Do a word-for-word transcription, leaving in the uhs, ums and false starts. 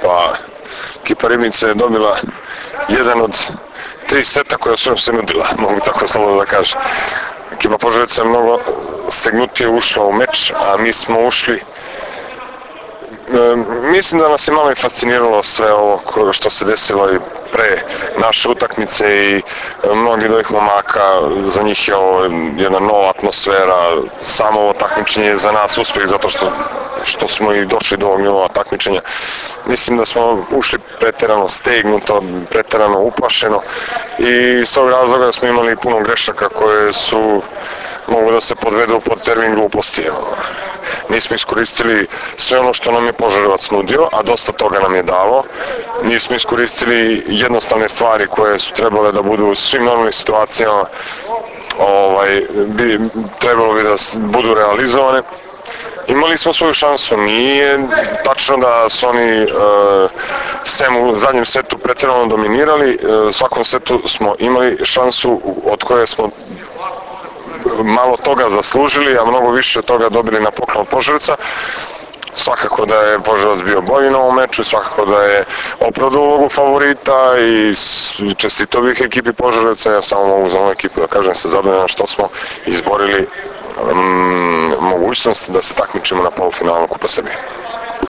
Pa ekipa Ribnice je dobila jedan od tri seta koja su nam se nudila, mogu tako slobodno da kažem. Ekipa Požarevca je mnogo stegnutije ušla u meč, a mi smo ušli. E, mislim da nas je malo i fasciniralo sve ovo što se desilo i pre naše utakmice i mnogi od ovih momaka, za njih je ovo jedna nova atmosfera, samo ovo takmičenje je za nas uspjeh zato što, što smo i došli do ovog nivoa takmičenja. Mislim da smo ušli preterano stegnuto, preterano uplašeno i iz tog razloga smo imali puno grešaka koje su mogu da se podvedu pod termin gluposti. Nismo iskoristili sve ono što nam je Požarevac nudio, a dosta toga nam je dalo. Nismo iskoristili jednostavne stvari koje su trebale da budu u svim normalnim situacijama, ovaj, bi, trebalo bi da budu realizovane. Imali smo svoju šansu, nije tačno da su oni uh, sem u zadnjem setu pretjerano dominirali, uh, u svakom setu smo imali šansu od koje smo malo toga zaslužili, a mnogo više toga dobili na poklon Požarevca. Svakako da je Požarevac bio bolji na ovom meču, svakako da je opravdao ulogu favorita i čestitao bih ekipi Požarevca. Ja samo mogu za ovu ekipu da kažem se zadovoljan što smo izborili um, mogućnost da se takmičimo na polufinalu Kupa Srbije.